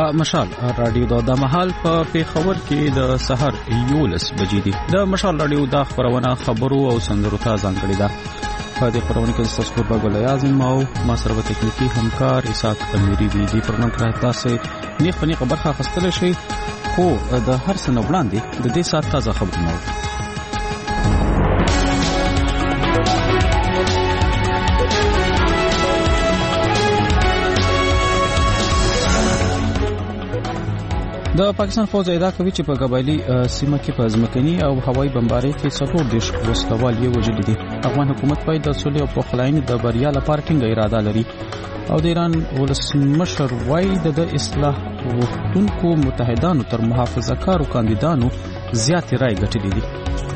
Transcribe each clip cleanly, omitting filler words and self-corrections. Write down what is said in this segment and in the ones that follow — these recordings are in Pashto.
دا مشال رادیو د محل په پیښور کې د سحر 11 بجې دي. د مشال رادیو د خبرونه خبرو او سندرو ته ځانګړي ده. په دې خبرونه کې تاسو په بغل اعظم او ما سره تکنیکی همکار اسحاق امیری وی دي. پرنام کړه تاسو نه خپل خبره خاصه شي خو د هر څه نه وړاندې د دې سات تازه خبرونه د پاکستان فوج ادعا کوي چې په قبایلی سیمه کې په ځمکني او هوایي بمبارۍ کې 40 وسلوال یې وژلي دي. افغان حکومت پای د صلح او پخلاینې د بریا لپاره ټینګه اراده لري او د ایران ولسمشر وایي د اصلاح غوښتونکو متحدانو تر محافظه‌کارو کاندیدانو زیات رای ګټلې دي.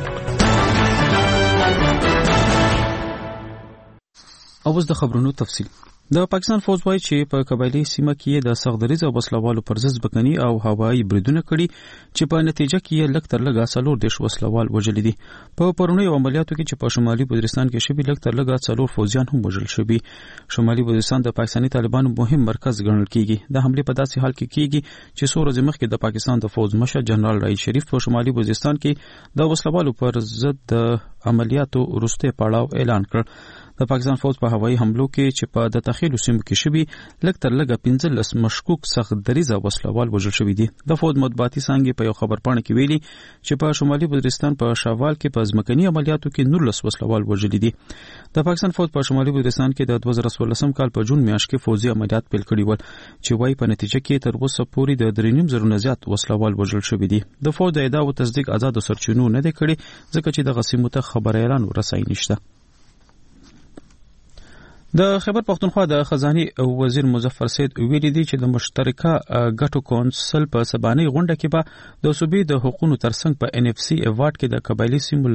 او اوس د خبرونو تفصیل. د پاکستان فوج وايي چې په قبایلی سیمه کې د سغدریز او وسلوالو پر ضد ځمکني او هوایي بریدونه کړي چې په نتیجه کې لږ تر لږه 40 وسلوال وژلي دي. په پرونیو عملیاتو کې چې په شمالي وزیرستان کې شوي لږ تر لږه 4 فوجیان هم وژل شوي. شمالي وزیرستان د پاکستاني طالبانو مهم مرکز ګڼل کیږي. د حمله په داسې حال کې کیږي چې څو ورځې مخکې د پاکستان د فوج مشر جنرال رئیس شریف په شمالي وزیرستان کې د وسلوالو پر ضد د عملیاتو وروسته پړاو اعلان کړ. د پاکستان فوج په هوایي حملو کې چې په د تخیل سیمو کې شوي لږ تر لږه 15 مشکوک سغدریزه وسلوال وژل شوي دي. د فوج مطبوعاتي څانګې په یو خبرپاڼه کې ویلي چې په شمالي وزیرستان په شاوال کې په ځمکني عملیاتو کې 19 وسلوال وژل دي. د پاکستان فوج په شمالي وزیرستان کې د 2014 کال په جون میاشت کې فوجي عملیات پیل کړي ول چې وايي په نتیجه کې تر اوسه پورې د 3.5 زیات وسلوال وژل شوي دي. د فوج د ادعا او تصدیق آزاد سرچینو نه دی کړي ځکه چې د غسیمو ته خبر اعلان ورسای نشته. د خیبر پختونخوا د خزاني وزیر مظفر سید ویلي دی چې د مشترکه ګټو کونسل په سباني غونډه کې به د صوبې د حقوقو ترڅنګ په NFC ایوارډ کې د قبایلی سیمو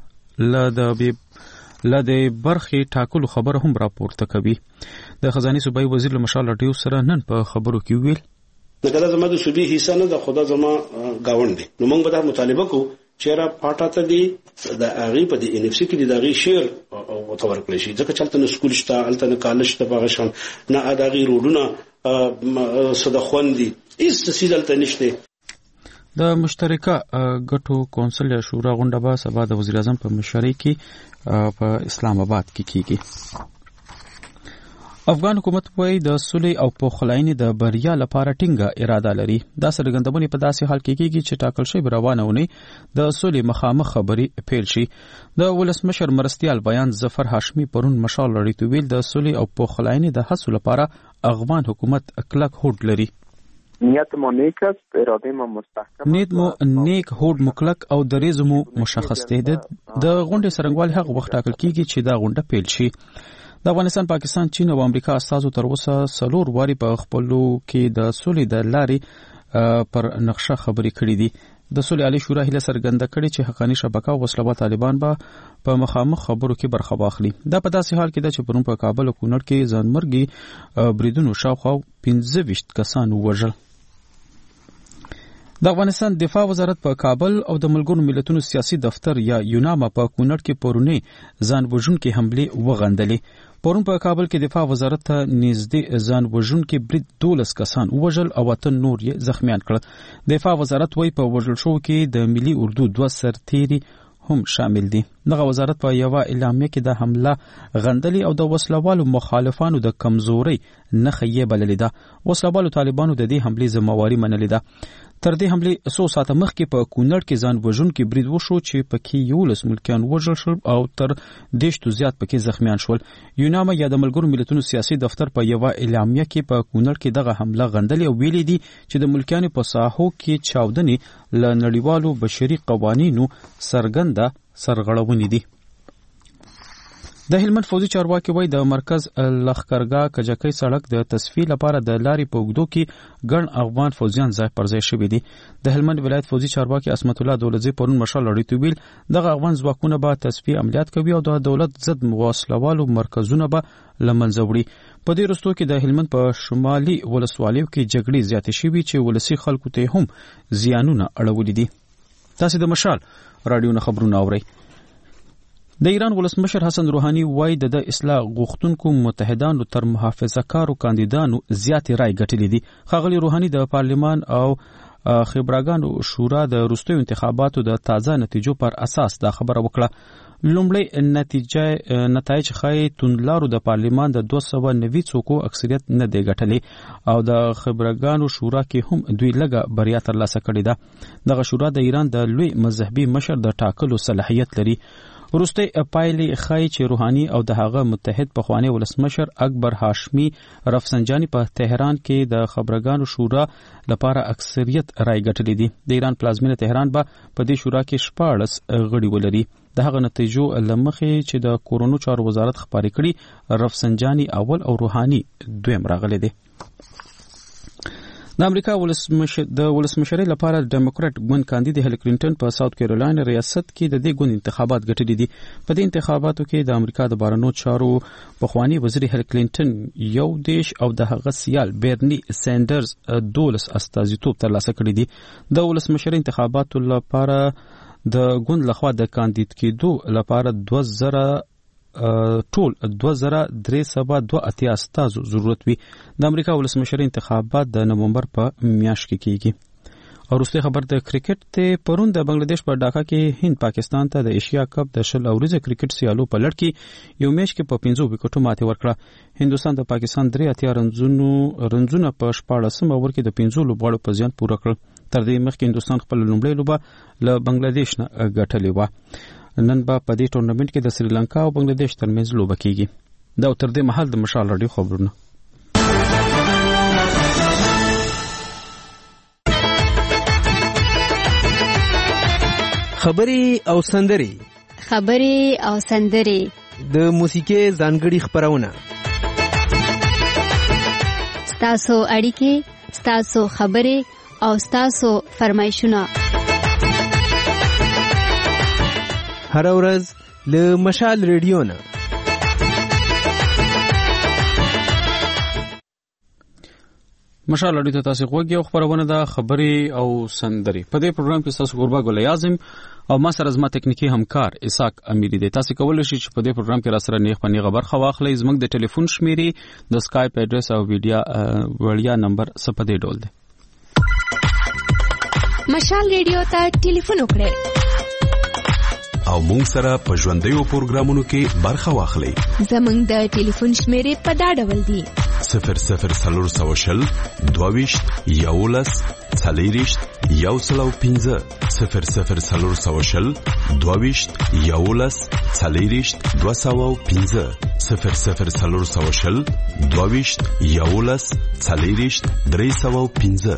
ل د برخې ټاکلو خبره هم راپورته کوي. د خزاني صوبای وزیر مشال رادیو سره نن په خبرو کې ویل دغه زما د صوبې حصہ نه د خدا زما گاوند دي. نو موږ به د مطالبه کو چیرې پټاته دي د اغي په دي NFC کې د اغي شیر او تور کړی شي ځکه چلته نو سکول شته الته نه کالج ته بغشان نه اداغي روډونه صدخوندي هیڅ تفصیلته نشته. د مشترکه ګټو کونسل شورا غونډه به سبا د وزیر اعظم په مشرۍ کې په اسلام آباد کې کیږي. افغان حکومت وايي د صلح او پخلاینې د بریا لپاره ټینګه اراده لري. دا څرګندونه په داسې حال کې کیږي چې ټاکل شوی روانه ونی د صلح مخامخ خبري پیل شي. د ولسمشر مرستيال بیان ظفر هاشمي پرون مشال لري تو ویل د صلح او پخلاینې د حصول لپاره افغان حکومت کلک هوډ لري. نیت مو نیک است، اراده مو مستحکم، نیت مو نیک هوډ مکلک او دریز مو مشخص دی. د غونډې سرنګوال هغه وخت ټاکل کیږي چې دا غونډه پیل شي. د افغانستان، پاکستان، چین او امریکا استازو تر اوسه 4 واري په خپلو کې د صلح د لارې پر نقشه خبرې کړې دي. د صلح عالی شورا هله سرګنده کړي چې حقانی شبکه او وسلوال طالبان به په مخامخ خبرو کې برخه واخلي. دا په داسې حال کې ده چې پرون په کابل او کونړ کې ځانمرګي بریدونو شاوخوا 15 کسان وژل. د افغانستان دفاع وزارت په کابل او د ملګرو ملتونو سیاسي دفتر یا یوناما په کونړ کې پرونی ځان وژونکي حمله وغندلې. پرون په کابل کې دفاع وزارت ته نږدې ځان وژونکي برید 12 کسان وژل او 8 نور یې زخمیان کړل. دفاع وزارت وايي په وژل شو کې د ملي اردو 2 سرتیري هم شامل دي. دغه وزارت په یو اعلامیه کې د حمله غندلي او د وسلوالو مخالفانو د کمزوري نښه یې بللې ده. وسلوالو طالبانو د دې حملې ذمہواری منلې ده. تر دې حملې 100 ساعته مخکې په کونړ کې ځان وژونکي برید وشو چې پکې 11 ملکیان وژل شول او تر 10 زیات پکې زخمیان شول. یوناما یا د ملګرو ملتونو سیاسي دفتر په یو اعلامیه کې په کونړ کې دغه حمله غندلې او ویلي دي چې د ملکیانو په ساحو کې چاودنې ل نړیوالو بشري قوانینو سرګنده سرغړونې دي. د هلمند فوجي چارواکي وایي د مرکز لخکرګاه کجکی سړک د تصفیې لپاره د لارې په اوږدو کې ګڼ افغان فوجیان ځای پر ځای شوي دي. د هلمند ولایت فوجي چارواکي عصمت الله دولتزی پرون مشال لړۍ ته ویل دغه افغان ځواکونه به تصفیې عملیات کوي او د دولت ضد وسلوالو مرکزونه به له منځه وړي. په دې وروستو کې د هلمند په شمالي ولسوالیو کې جګړې زیاتې شوي چې ولسي خلکو ته هم زیانونه اړولي دي. تاسو د مشال رادیو نه خبرونه اورئ. د ایران ولسمشر حسن روحاني وایي د اصلاح غوښتونکو متحدانو تر محافظه‌کارو کاندیدانو زیاتې رای ګټلې دي. ښاغلي روحاني د پارلمان او خبرګانو شورا د وروستیو انتخاباتو د تازه نتیجو پر اساس دا خبره وکړه. لومړی نتایج ښایي توندلارو د پارلمان د 290 څوکو اکثریت نه دی ګټلې او د خبرګانو شورا کې هم دوی لږه بریا ترلاسه کړې ده. دغه شورا د ایران د لوی مذهبي مشر د ټاکلو صلاحیت لري. وروستي پایلې ښایي چې روحاني او د هغه متحد پخوانی ولسمشر اکبر هاشمي رفسنجاني په تهران کې د خبرګانو شورا لپاره اکثریت رای ګټلې دي. د ایران پلازمینه تهران به په دې شورا کې 14 غړي ولري. د هغه نتیجو لمخې چې د کورونو چارو وزارت خبرې کړي رفسنجاني اول او روحاني دویم راغلي دي. د امریکا ولسمشرۍ لپاره ډیموکراټ ګوند کاندید هیلری کلینټن په ساوث کیرولاین ریاست کې د دې ګوند انتخابات ګټلي دي. په دې انتخاباتو کې د امریکا د بهرنیو چارو پخوانی وزیر هیلری کلینټن 1 او د هغه سیال بیرني سینډرز 12 استازیتوب ترلاسه کړی دي. د ولسمشرۍ انتخاباتو لپاره د ګوند لخوا د کاندید کېدو لپاره 2000 ټول 2382 استازو ضرورت وي. د امریکا ولسمشرۍ انتخابات د نومبر په میاشت کې کیږي. او وروستي خبر د کرکټ ته پرون د بنگلاديش په ډاکا کې هند پاکستان ته د ایشیا کپ د 10 اوریزه کرکټ سیالو په لړ کې یو میچ کې په 15 وکټو ماتې ورکړه. هندستان د پاکستان 3 رنزونه په 14 اوور کې د 15 لوبغاړو په زیان پوره کړ. تر دې مخکې هندستان خپل لومړی لوبه له بنگلاديش نه ګټلې و. نن به په دې ټورنمنت کې د سریلانکا او بنگلاديش ترمنځ لوبه کیږي. دا تر دې مهال د مشال رادیو خبرونه. خبرې او سندري د موسیقي ځانګړي خبرونه. ستاسو اړیکې، ستاسو خبرې او ستاسو فرمایشونه هر ورځ له مشال ریډیو نه. مشال رادیو ته تاسو غوږی او خبرونه د خبرې او سندري. په دې پروګرام کې تاسو ګوربا ګل اعظم او ما سره زما تکنیکی همکار اسحاق امیری دی. تاسو کولای شئ چې په دې پروګرام کې را سره نیغ په نیغه برخه واخلئ. زموږ د ټلیفون شمیرې، د سکایپ اډرس او ویډیا نمبر سپدې ډول دی. مشال ریډیو ته ټلیفون وکړئ او مونږ سره په ژوندیو پروګرامونو کې برخه واخلئ. زموږ د ټلیفون شمیرې په دا ډول دي: 00 22 11 40 105 00 22 11 40 205 00 22 11 40 305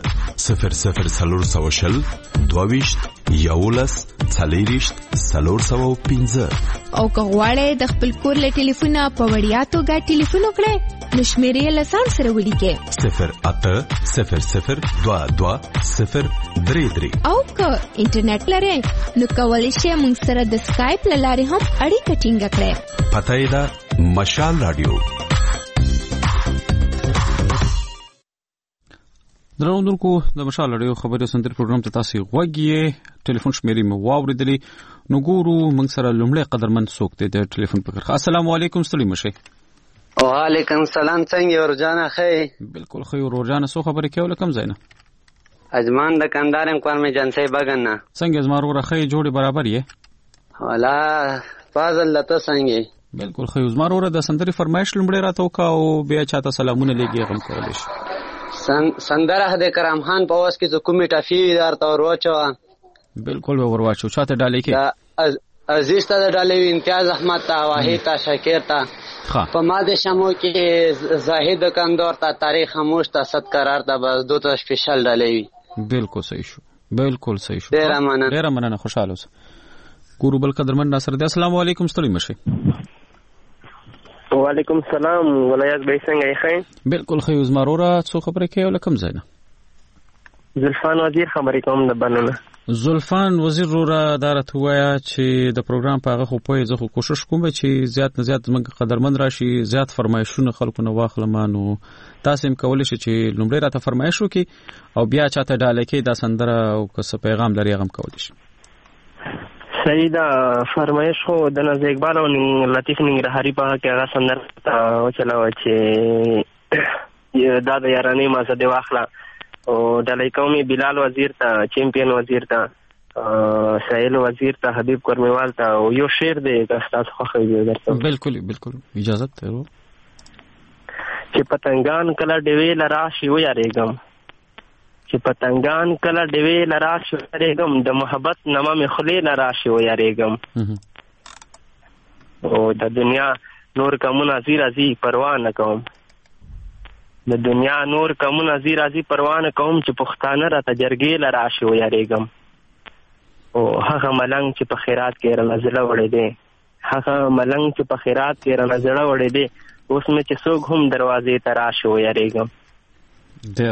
00 22 11 40 305. او که غواړئ د خپل کور له ټلیفونه په وړیا توګه ټلیفون وکړئ نو شمیرې له ځان سره ولیکئ 0800 22 033. او که انټرنیټ لرئ نو کولی شئ موږ سره د سکایپ له لارې هم اړیکه ټینګه کړئ. پته یې ده مشال رادیو. درنوونکو د مشال رادیو خبري سندري پروګرام ته تاسو غوږی ټلیفون شمیرې مو واوریدلې. نو ګورو موږ سره لومړی قدرمن څوک دی د ټلیفون په خبر. السلام علیکم ستړي مشه. وعلیکم السلام. څنګه ورجانه خې؟ بالکل خې ورجانه سو خبرې کوي لکم زینه اجمان د کندارم کوم جنسي بغنه. څنګه زمارو راخې جوړي برابر یې؟ والا فاضل لته څنګه؟ بالکل خې زمارو را د سندري فرمایش لومړی راته وکاو بیا چاته سلامونه لګي غم کولای شي. سندره د کرام خان په واس کې کومې ټافي درته ورواچو. بالکل به ورواچو. چاته ډالې کې عزیز ته ډالې امتیاز احمد ته واحد ته شکر ته په ماده شمو کې زاهد کندور ته تاریخ خاموش ته صد قرار ته بس دو ته سپیشل ډالې. بالکل صحیح شو. بالکل صحیح شو. ډیر مننه خوشاله اوسه. ګورو بل قدرمن ناصر دی. السلام علیکم ستړي مشه. وعلیکم السلام. ولایت به څنګه یې؟ بالکل خې زمارورا څو خبرې کوي لکم زینه. زلفان وزیر خبرې کوم د بننه. زلفان وزیر رورا دارت وایا چې د پروګرام په هغه خو په زه خو کوشش کوم چې زیات نه زیات موږ قدرمن راشي زیات فرمایشونه خلکو نه واخلم. نو تاسو هم کولای شئ چې لومړی راته فرمایش وکړي او بیا چاته ډالې کې دا سندره او که څه پیغام لري هغه کولای شئ. صحیح دا فرمایش خو د ناز اقبال او لطیف ننګرهاري په هغه کې هغه سندره وچلاوه چې دا د یارانې مازه دې واخله او ډالۍ قومي بلال وزیر ته چیمپئن وزیر ته سهیل وزیر ته حبیب کرمیوال ته او یو شعر دی که ستاسو خوښوي درته. بالکل بالکل اجازت ته چې پتنګان کله ډېوې له راشي ویارېږم چې پتنګان کله ډېوې له راشي ویارېږم د محبت نمه مې خولې نه راشي ویارېږم او د دنیا نور کمونه ځي راځي پروا نه کوم د دنیا نور کمونه ځي راځي پروا نه کوم چې پښتانه راته جرګې له راشي ویارېږم او هغه ملنګ چې په خیرات کې رانه زړه وړی دی هغه ملنګ چې په خیرات کې رانه زړه وړی دی اوس مې چې څوک هم دروازې ته راشي ویارېږم. ډېره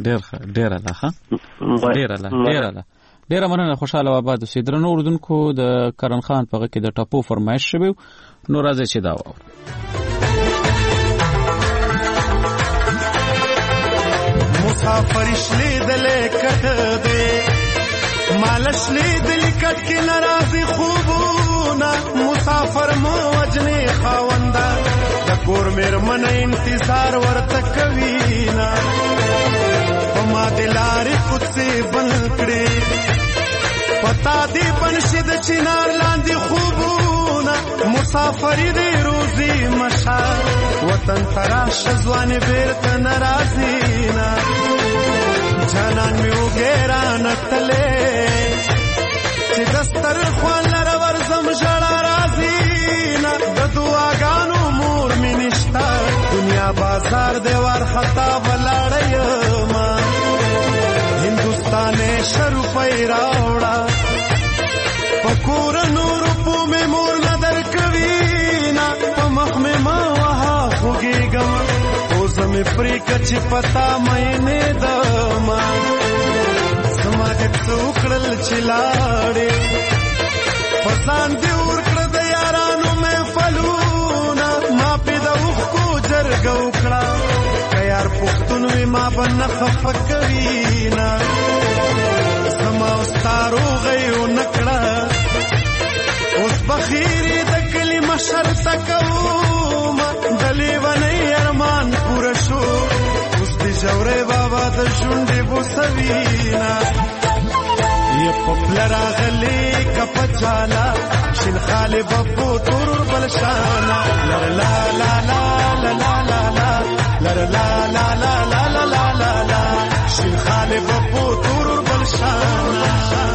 مننه خوشاله و آباد اوسئ. درنو اردوونکو د کرن خان په غږ کې د ټاپو فرمایش شوی نو راځئ چې دا واورو. مسافر شلیدلې کټ دې مالش لیدلې کټ کې ناراضي خوبونه مسافر مو وجنې خاونده د کور مېرمنه انتظار ورته کوي نه ما دلارې کوڅې بند کړې پتا دې بنشد چنار لاندې خوبونه مسافر دې روزي مشا وطن تراش ځوانې بیرته ناراضي نه جانان مې وګیرا نتلې چې دستر خوان لره ورزم ژړا راځي نه د دعاګانو مور مې نشته دنیا بازار دې ورخطا ولاړې ما هندوستانې شروع پای راوړه پکور نور په مې مور نظر کوي نه په مخ مې ما وها خوږېږم اوس مې پرې کچې پتا مې نه دما زما دې څوکړل چې لاړې پسان دې ورکړه د یارانو مې فلونه ما په د اوښکو جرګه وکړه که یار پښتون وي ما به نه خفه کوي نه زما ستا روغۍ ونه کړه اوس بخیرې د کلي مشر ته کومه د لیونۍ ارمان پوره شو اوس د ژورۍ بابا د شونډې بوسوي نه یه په پله راغلې که په چاله شین خالې به په تور بلشانه لر لا لا لا لا لا لا لا لر لا لا لا لا لا لا لا لا شین خالې به په تور بلشانه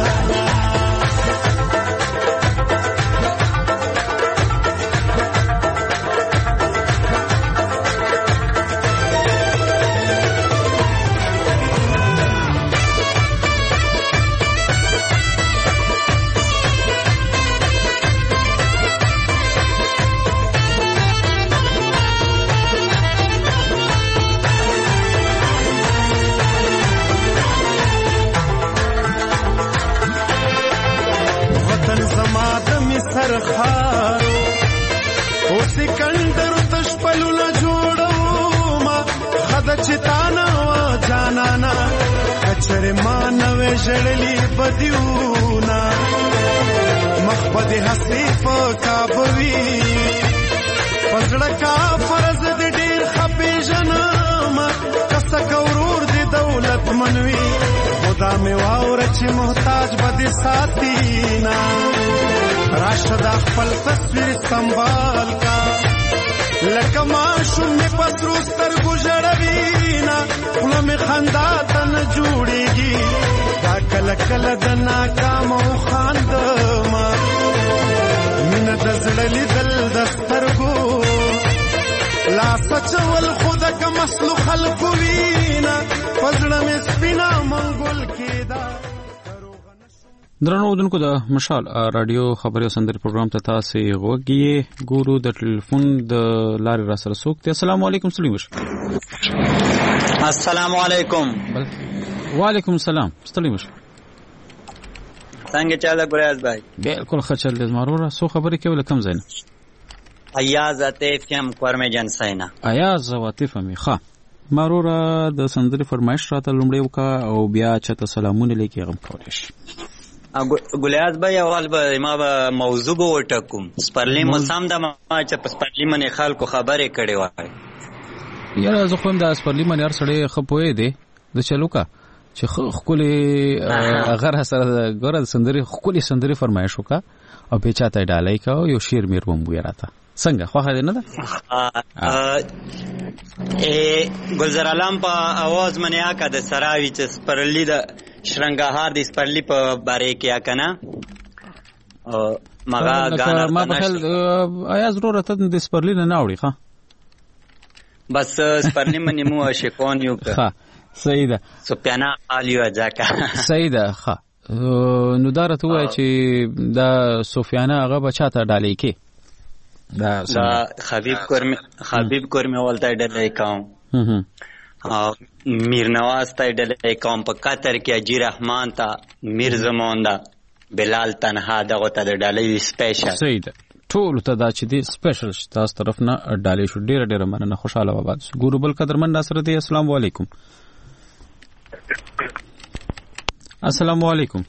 سرخارو او سکندر تشپلونه جوړو ما خد چتانا وا جانانا کچره ما نوې جړلې بدیونا مخبد حسیف کابوی پزړه کا فرض دې ډیر خپې جنما کس کورور دې دولت منوي خدا مې واور چې محتاج بده ساتینا راشد خپل تصویر سنبال کا لکه ماشوم مې پسرو سترګو ژړوینا خوله مې خندا ته نه جوړېږي دا کله کله د ناکام او خاندما مینه د زړه لیدل د سترګو لا سچول خود که مسلو خلقو وینا پزړه مې سپینا منګول کېدا. درنو اردوونکو د مشال رادیو خبري او سندري پروګرام ته تاسو غوږی ګورو د ټلیفون د لارې را سره څوک ته. السلام علیکم سلیم وش. السلام علیکم. وعلیکم السلام سلیم وش. څنګه چاله ګریاز بھائی؟ بالکل خچل دې مارو سو خبرې کوي کم زین. ایاز عاطفم کورمه جن سینا. ایاز عاطفم ښه مارورا د سندري فرمایش راته لومړی وکا او بیا چته سلامونه لیکي غم کولې شي. ګلیاز به اول به ما به موضوع به وټکم سپرلی مسام د ما چې په سپرلی منې خلکو خبرې کړې وای یاره زه خو هم د سپرلی منې هر سړی ښه پوهې دی د چلو کا چې ښکلې هغه سره ګوره سندرې ښکلې سندرې فرمایش وکړه او بیا چاته یې ډالۍ کوه یو شعر مې ووایه راته څنګه خوښه دی نه ده ګلزار عالم په اواز منې آکه د سراوي چې سپرلی د شرنګهار د سپرلی په باره کې آکه نه مغا ګانا ما په خیال آیا ضرورت د سپرلی نه اوري ښه بس سپرلی منې مو عاشقان یو ښه صحیح ده سپیانا آلیو ځکه صحیح ده ښه نو دا راته ووایه چې دا سفیانه هغه به چاته ډالۍ کې دا حبیب کورمی ولته ډالۍ کوم میر نواز ته ډالۍ کوم په قطر کې اجي رحمان ته میر زمان ده بلال تنها دغه ته د ډالۍ سپیشل صحیح ده ټول ته دا چې دی سپیشل تاسو طرف نه ډالۍ شو ډیره مننه خوشاله وباد ګورو بل قدرمن ناصر دی السلام علیکم السلام علیکم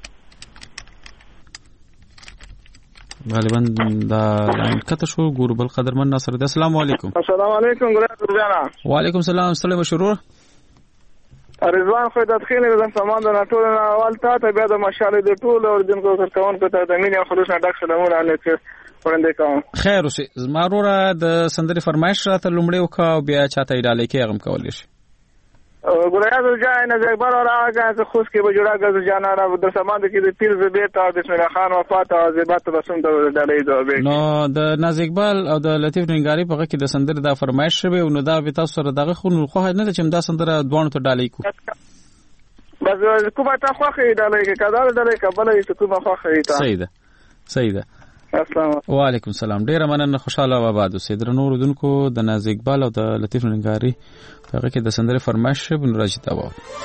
غالبا دا کته شو ګورو بل قدرمن ناصر دی السلام علیکم السلام علیکم ګلاب جانا وعلیکم السلام سلام مشرور رضوان خو د خیر د سامان د ټول نه اول ته بیا د مشالې د ټول او د کون په ته د مینه خلوص نه ډک سلامونه علیکم ورنده کوم خیر اوسې زماروره د سندري فرمایش راته لومړی وکاو بیا چاته ډالۍ کې غم کولې شي ګلاب جانا زګبر اور هغه خوش کې به جوړه غز جانا د سامان کې د پیر زبیت او بسم الله خان وفات او زبات رسوم ته ډالۍ دوه نو د ناز اقبال او د لطیف ننګاری په کې د سندري د فرمایش شوی نو دا به تاسو سره دغه خو نه چې دا سندره دوه ته ډالۍ کو بس کومه تا خوخه ډالۍ کې کدا ډالۍ کبل یې کومه خوخه ته صحیح ده السلام وعلیکم السلام ډیره مننه خوشاله و آباد اوسئ درنو اوردونکو د ناز اقبال او د لطیف ننګاری هغه کې د سندرې فرمایش بن راځي تا و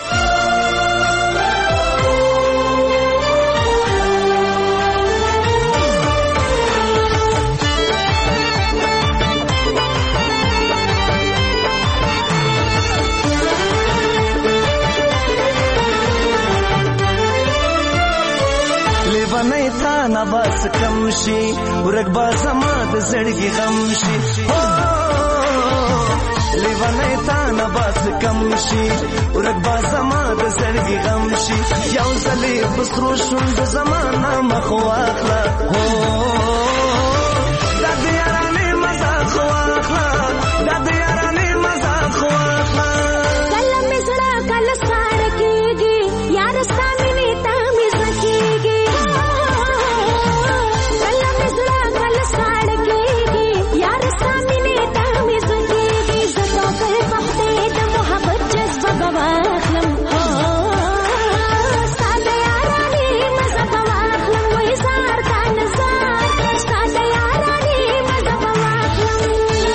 لیوانای تا نه بس کم شي ورګ با زما د زړګي غم شي لیوانای تا نه بس کم شي ورګ با زما د زړګي غم شي یو ځلې بسرو شوند زمانہ مخ واخلا د دیارانه مزه خو واخلا د دیارانه مزه خو واخلا کله مزړه کله سار کېږي یار سامي ته مزه کېږي کله مزړه کله سار کېږي یار سامي ته مزه کېږي زړه په وخت د محبت جذبه واخلم ساده یارانه مزه واخلم وې زار تا نزار ساده یارانه مزه واخلم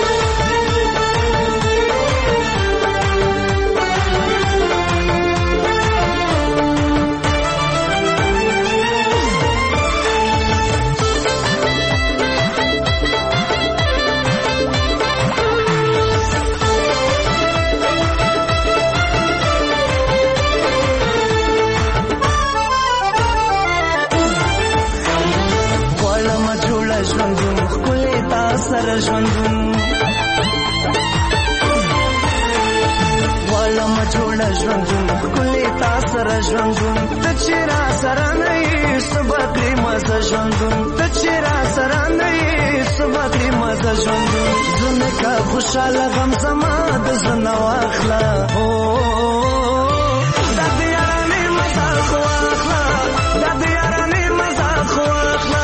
ژوندون خپلې تا سره ژوندون غواړم جوړه ژوندون خپلې تا سره ژوندون ته چې را سره نه یې سبا کړې مزه ژوندون ته چې را سره نه یې سبا کړې مزه ژوندون زنه کا خوشاله غم زما د زنه واخله دا د یارانې مزه خو واخله دا د یارانې مزه خو واخله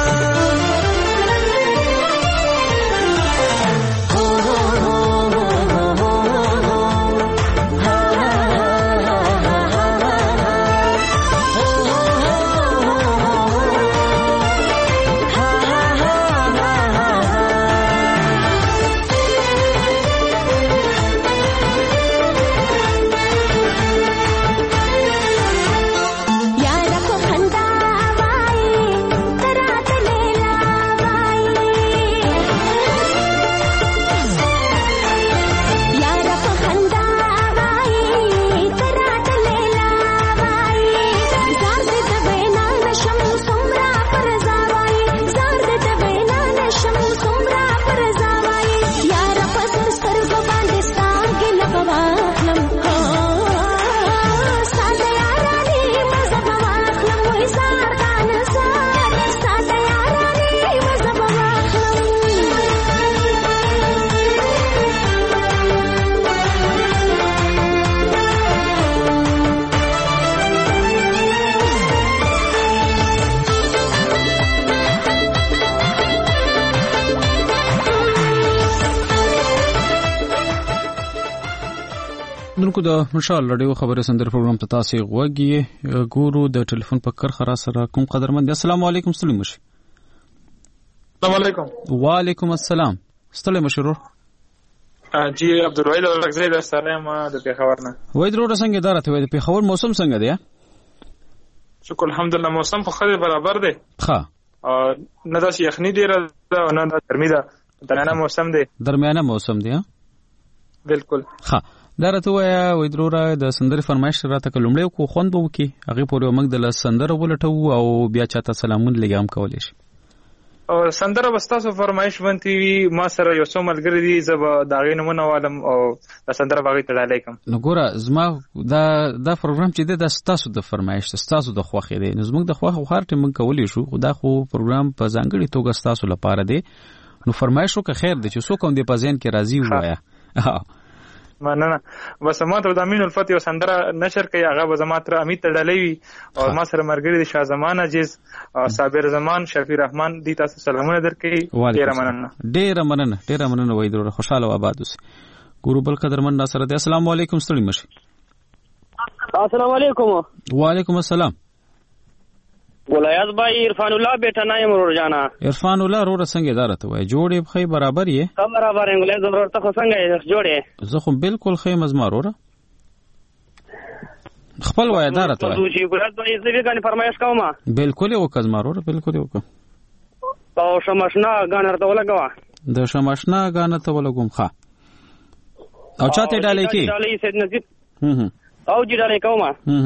यार को खंदा اوریدونکو د مشال رادیو خبري سندر پروګرام ته تاسو غوږی ګورو د ټلیفون په کرخه را سره کوم قدرمن. السلام علیکم. ستړي مشي. السلام علیکم. وعلیکم السلام. ستړي مشرور جی عبدالوهید ورغزی در سلام د پیښور نه. وای درو څنګه اداره ته د پیښور موسم څنګه دی؟ شکر الحمدلله موسم خو خیر برابر دی. ښه. نه داسې یخني ډیره ده او نه ګرمي ده. درمیانه موسم دی. درمیانه موسم دی. بالکل. ښه. دا راته وای دروره د سندري فرمایش راته کلمړې کو خوند وکي هغه پورې موږ د سندره ولټو او بیا چاته سلامون لګام کولای شي. او سندره واستاسو فرمایش ونتی ما سره یو څو ملګری دي زب داغې نمونه والم او د سندره باغی تړلای کوم. نو ګوره زما دا پروګرام چې دی د ستاسو د فرمایش ستاسو د خوخې دی. نو زموږ د خوخه خارټ موږ کولای شو خو دا خو پروګرام په ځانګړي توګه ستاسو لپاره دی. نو فرمایشو که خیر دی چې څوک هم د پازین کې راضي وایا. مننه. بس ما ته د امین الفت یو سندره نشر کوي هغه به زما تر امید تړلې وي او ما سره مرګري د شاه زمان عزیز صابر زمان شفیع رحمان دي تاسو سلامونه درکې. ډیره مننه وای درو خوشاله و آباد اوسئ. ګورو بل قدرمن را سره دی. السلام علیکم. ستړي مشي. السلام علیکم. وعلیکم السلام. ولایت بھائی عرفان الله بیٹا نایم رور جانا. عرفان الله رور څنګه اداره ته وای جوړې بخې برابر یې؟ برابر یې ولې ضرورت خو څنګه جوړې؟ زه خو بالکل خې مزما روره خپل وای اداره ته وای. چې ګورات بھائی زه وګڼې فرمایش کوم. بالکل یو کزما روره بالکل یو. او شمشنا غانر ته ولګوا. د شمشنا غانر ته ولګوم. ښه. او چاته ډالې کې؟ ډالې سید نصیب. او جی ډالې کوم.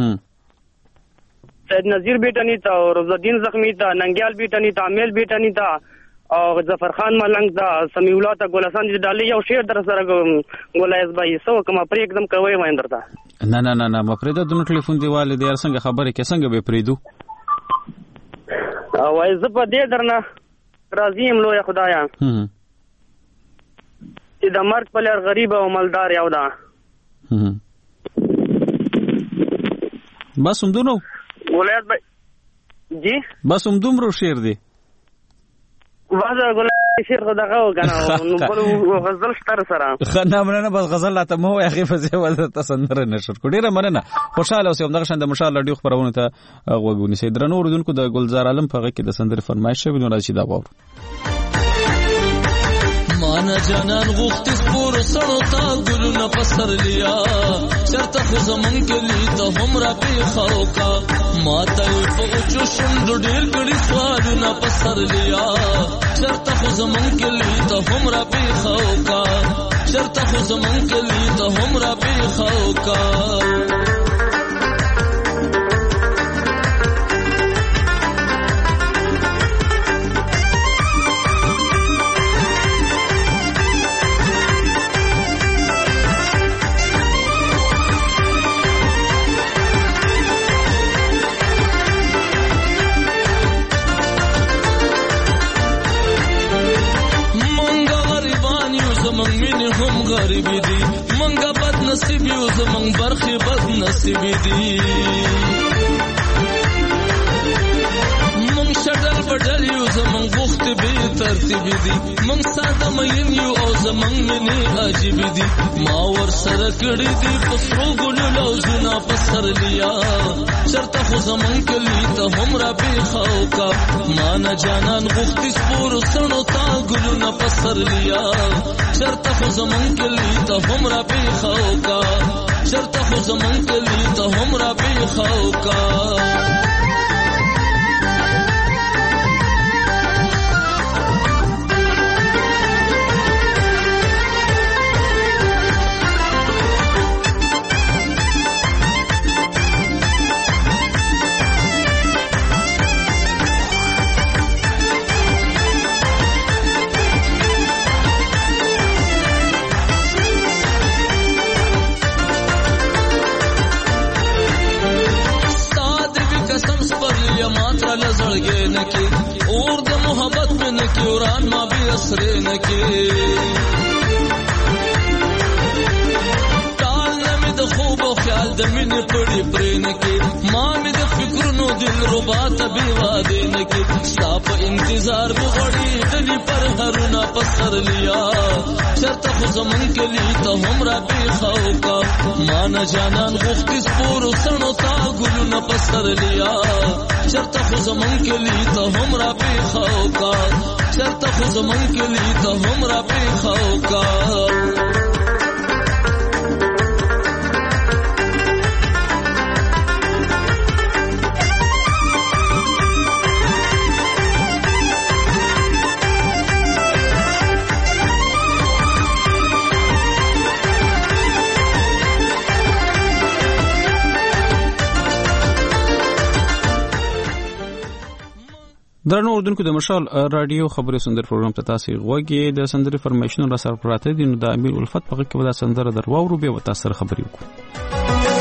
سید نذیر بیٹا نہیں تھا اور رضا الدین زخمی تھا ننگیال بیٹا نہیں تھا امیل بیٹا نہیں تھا اور ظفر خان ملنگ تھا سمیع اللہ تھا گلستان جی ڈالی یو شعر در سره ګولایز بھائی سو کما پر एकदम کوي وایندر تا. نه مفرده د ټلیفون دیواله د څنګه خبره کې څنګه به پریدو. وای زه په دې درنه راضی ام لو یا خدایا. چې د مرګ په لار غریب او مالدار یو دا. بس همدونو ولایت بھائی جی بس دومره شعر دی. واځه ګولای شعر خدغه وکنه نو بل غزل شتر سره. خنه مننه بس غزل لا ته مو اخی فزه ول تصندر نشر کو ډیره مننه. خوشاله اوسم دغه شند مشال رادیو خبرونه ته غوګونی سي درنو اوردونکو د ګلزار عالم په غږ کې د سندر فرمایش شوی نو راشي دا وور. مانا جانان غوخت سپور سړو تا ګلونه پسر لیا چرته خو زمون کلی ته همرا په خوکا ماته په اوچو شند ډېر ګړي سوالونه پسر لیا چرته خو زمون کلی ته همرا په خوکا چرته خو زمون کلی ته همرا په خوکا. غریبی دی منګه بد نصیب یو زمون برخه بد نصیب دی مونږ شډل بډل یو زمون غوخت به ترتیب دی مونږ ساده مین یو او زمون منی عجیب دی ما ور سره کړی دی پسرو ګل لوزنا پسر لیا چرته خو زمون کلی ته همرا به خوکا مان جانان غوخت سپور سنو تا ګلونه پسر لیا چرته خو زمون کلی ته همرا به خوکا چرته خو زمون کلی ته همرا به خوکا. اور د محبت میں نہ کیوران ما بھی اسرے نہ کے ټال نمی د خوب او خیال د مینې پړې پرې نه کې ما مې د فکرونو دل ربا ته بې واده نه کې ستا په انتظار به غړي دلی پر هرونه پسر لیا چرته خو زمون کلی ته هم را پیښو کا مان جانان غوښتي سپور سنو تا ګلونه پسرلیا چرته خو زمون کلی ته هم را پیښو کا چرته خو زمون کلی ته هم را پیښو کا درنو اردوونکو د مشال رادیو خبري سندر پروګرام ته تاسو غوږی د سندري فرمیشن را سره پراته دي نو د امیر الفت په کې ودا سندره درواورو به وتا سره خبري وکړو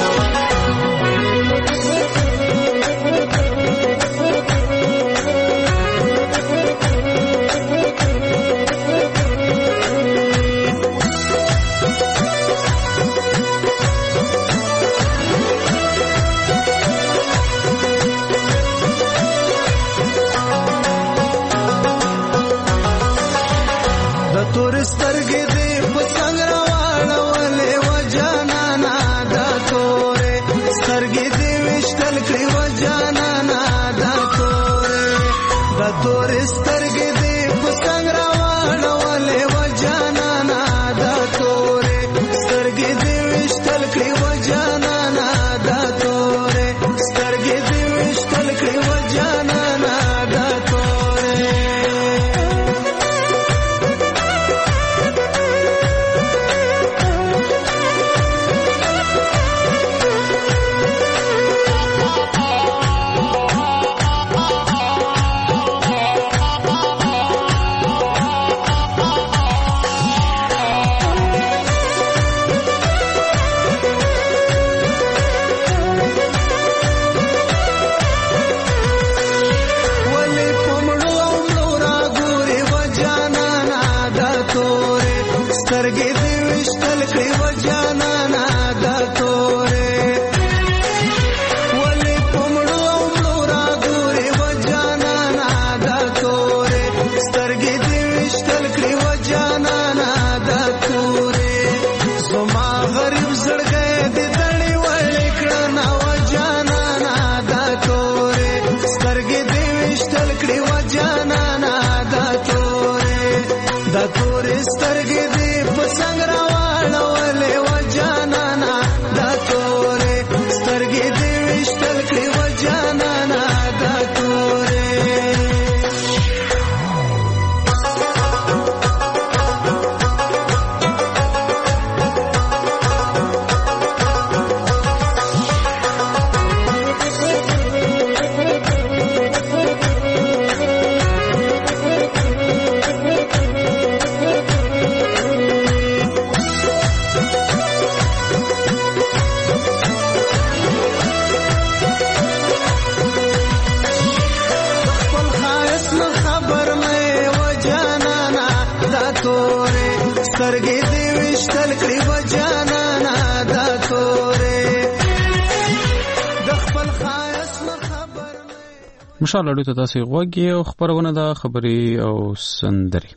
مشال اړو ته تاسو غوږی او خبرونه د خبري او سندري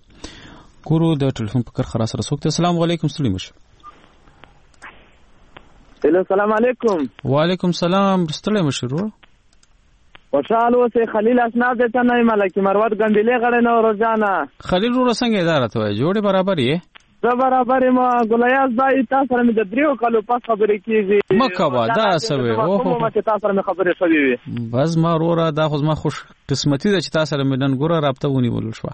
ګورو د ټلیفون په کار سره سوکته. السلام علیکم سلیم شه. السلام علیکم. وعلیکم السلام. ستړی مشرو خوشحال اوسه. خلیل اسناد ته نه ملکی مروت ګندلې غړې نو روزانه خلیل ورو څنګه اداره ته جوړه برابر یې زه برابر ما ګلیاز دای تاسو سره مې د دریو کالو پس خبرې کیږي مکه دا سوي اوه ما ته تاسو سره مې خبرې شوې بس ما وروره دا خو ما خوش قسمتي ده چې تاسو سره مې نن ګوره رابطه ونیول شو.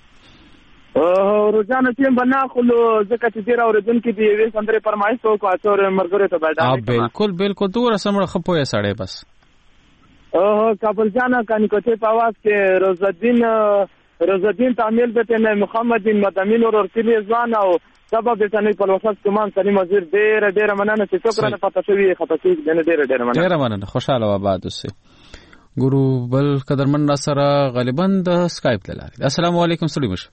روزانه تیم بنا خلو زکه چې ډیر اوریدونکو دی وې سندره فرمایش وکړه او مرګره ته باید بالکل دوره سمړه خپوي سړی بس کابل جانا کانی کوته په आवाज کې روزالدین تعمیل به نه محمد بن مدامین ورکلی ځوان او سبب د تنې په وسط کومان سلیم وزیر ډیر مننه چې څوک نه پته شوی خطا کې ډیر مننه خوشاله و آباد اوسه. ګورو بل قدرمن سره غالبا د اسکایپ لاره. السلام علیکم سلیم شه.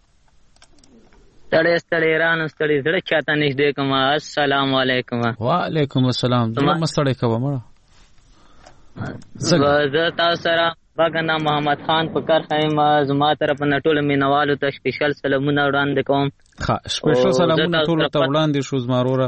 ستړي ایران ستړي زړه چاته نږدې کوم. السلام علیکم. وعلیکم السلام. زما مستړي کوم مړه زه تاسو سره باغنا محمد خان په کرخایم زما طرف نه ټول مینوالو ته سپیشل سلامونه وړاندې کوم. ښه سپیشل سلامونه ټول ته وړاندې شو زما وروره.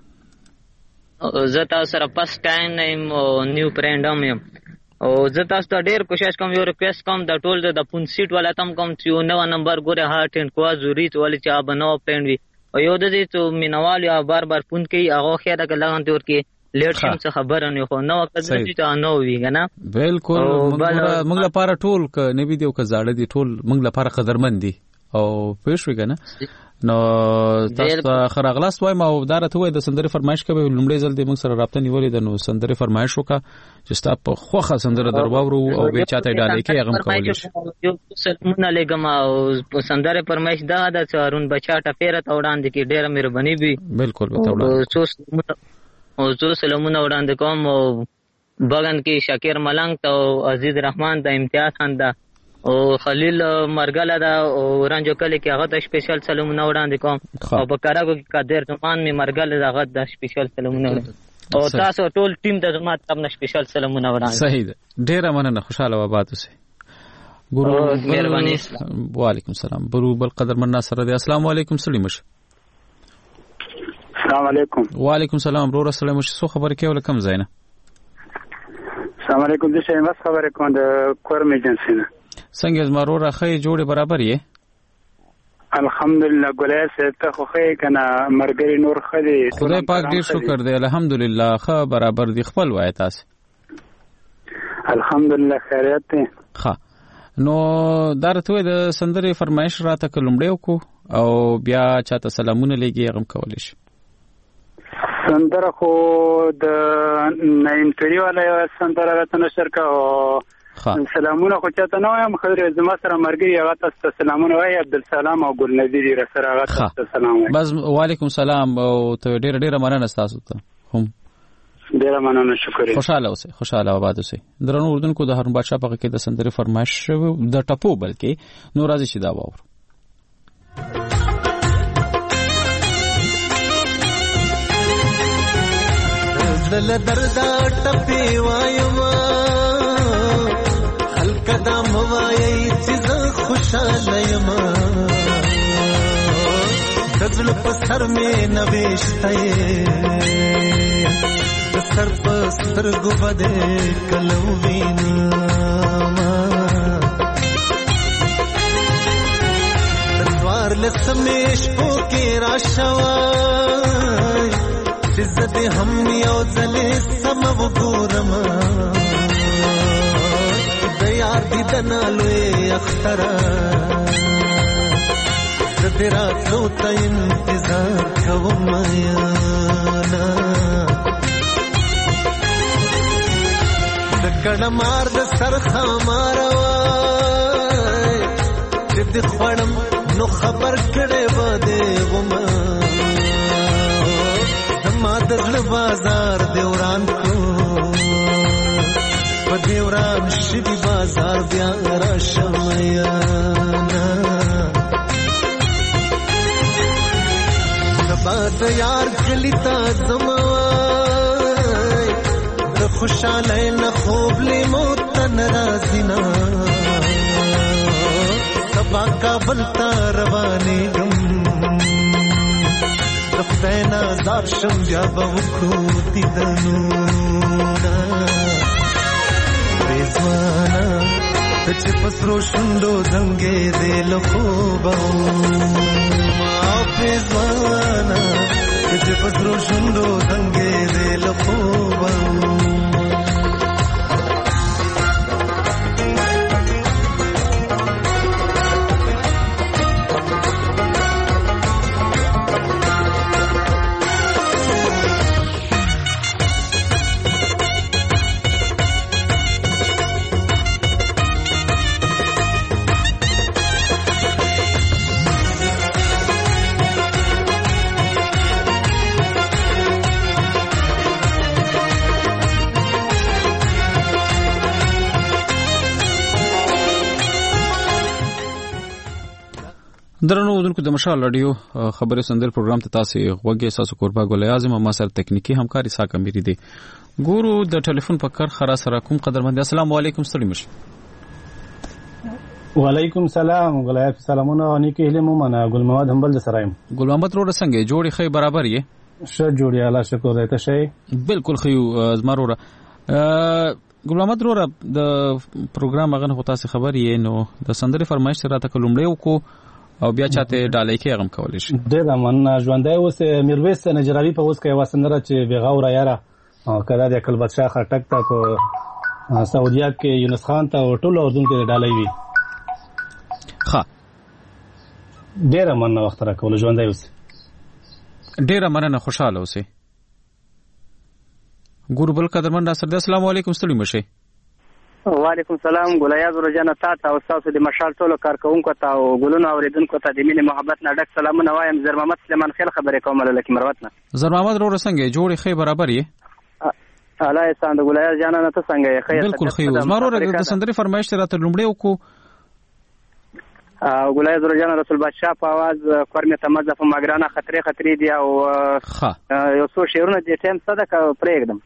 زه تاسو سره فست ټایم نیم نیو فرند یم او زه تاسو ته ډیر کوشش کوم یو ریکوست کوم د ټول د پون سیټ والا تم کوم چې نو نمبر ګوره هارت اند کوا زوري ولې چې ابنو فرند وي او یو د دې ته مینوال یا بار بار پون کوي هغه خیره کلاغان تور کې لیټ شم څه خبره نه خو نو وخت دې ته نو وی کنه بالکل موږ لپاره ټول ک نبی دیو ک زاړه دي ټول موږ لپاره قدرمن دي او پېښوي کنه نو تاسو خراغلاس وای ما ودارته وای د سندري فرمایش کوي لومړی ځل د موږ سره رابطه نیولې د نو سندري فرمایش وکړه چې تاسو په خوخه سندره درواورو او به چاته ډالې کې هغه کولای شي. یو سلمونه لګم او سندري فرمایش دا د چارون بچا ټفیره توړاند کې ډیره مهرباني وي. بالکل به توړاند او زه سلامونه وړاندې کوم او بغن کې شاکر ملنګ ته او عزیز رحمان ته امتیاز خان ده او خلیل مرګله ده او رنجو کلی کې هغه ته سپیشل سلامونه وړاندې کوم او په کاراګو کې قادر زمان می مرګله هغه د سپیشل سلامونه او تاسو ټول ټیم د زمات تم نه سپیشل سلامونه وړاندې. صحیح ده ډیره مننه خوشاله و باد اوسه ګورو مهرباني. وعلیکم السلام برو بل قدر من ناصر دی. السلام علیکم سلیم مش. السلام علیکم. وعلیکم السلام برو السلام مش سو خبر کې ولکم زینه. السلام علیکم د شیمه خبره کوم د کورم ایجنسی نه. څنګه زمارو راخې جوړه برابر یې؟ الحمدلله ګولای سه ته خو خې کنه مرګري نور خدي خدای پاک ډیر شکر دی الحمدلله خه برابر دی خپل وای تاسو. الحمدلله خیریت دی. ښه نو درته د سندري فرمایش راته کلمړیو کو او بیا چاته سلامونه لګي غم کولې شي. سندره خو د 93 والا سندره راته نشر کا سلامونه خو چاته نو یم خیر زما سره مرګي هغه تاسو سلامونه وای عبدالسلام او ګل نذیر سره هغه تاسو سلام وای. بس وعلیکم السلام او ته ډیر مننه تاسو ته هم ډیر مننه شکر. خوشاله اوسئ خوشاله آباد اوسئ. درنو اردن کو د هارون بادشاہ په کې د سندري فرمایش د ټپو بلکې نو راځي چې دا واور. دل دردا ټپي وایما خلک دا موایي چې زه خوشاله یم دزل په سر مې نوښته د سر په سترګو باندې کلو وینا دوار لسمېش په کې راشوي عزت هم یو ځلې سم وګورم د یار دیدن لوی اختر زه راتلو ته انتظار کوم یانا د کړه مار د سر خمار وای چې د خړم نو خبر کړي بده ومه ما دغل بازار دیوران کو په دیوران شي بازار بیا را شمیانا د یار کلی تا زموای د خوشاله نه خوب لی موت ناراضینا سبا کابل تا روانې ګم خدای نازار شم بیا به وکړو دیدنونه رضوانا ته چې په سرو شونډو زنګې دې له خوبه رضوانا ته چې په سرو شونډو زنګې دې له خوبه درنو ودونکو د مشال رادیو خبري سندل پروګرام ته تاسو غوږی تاسو قربا ګل اعظم ما سره تکنیکی همکاري ساکه مری دي ګورو د ټلیفون په کار خرا سره کوم قدرمند. السلام علیکم ستړي مش. وعلیکم سلام غلایف سلامونه نیکی هله مومنه ګل محمد همبل د سرایم ګل محمد روړه څنګه جوړی خې برابر یې ش جوړی الله شکر دې ته شي بالکل خو زمروره ګل محمد روړه د پروګرام هغه هوتا څه خبر یې نو د سندري فرمایش راته کلمړې وکړو او بیا چاته ډالۍ کې غم کولې شي ډېر من ژوندای اوس میرویس نجرابي په اوس کې واسندره چې بغاور یاره کړه د کلبت شاه خټک ته په سعودیا کې یونس خان ته ټول اردن کې ډالۍ وی ها ډېر من وخت را کول ژوندای اوس ډېر مننه خوشاله اوسئ ګورو بل قدرمن ناصر السلام علیکم ستړي مشه وعلیکم السلام ګلایاز ورجانه تا او تاسو د مشال ټولو کارکونکو ته او ګلونو اوریدونکو ته د مینې محبت نه ډک سلامونه وایم زر محمد سلیمان خیل خبرې کوم لکه مروت نه زر محمد رو څنګه جوړې خې برابر یې الله ستاسو ګلایاز جانا نه ته څنګه یې خیر بالکل خې زمارو د سندري فرمایش راته لومړی وکړو او ګلایاز ورجانه رسول بادشاہ په आवाज کورمه تمزه په ماګرانه خطرې دی او یو څو شعرونه د ټیم صدقه پرېږدم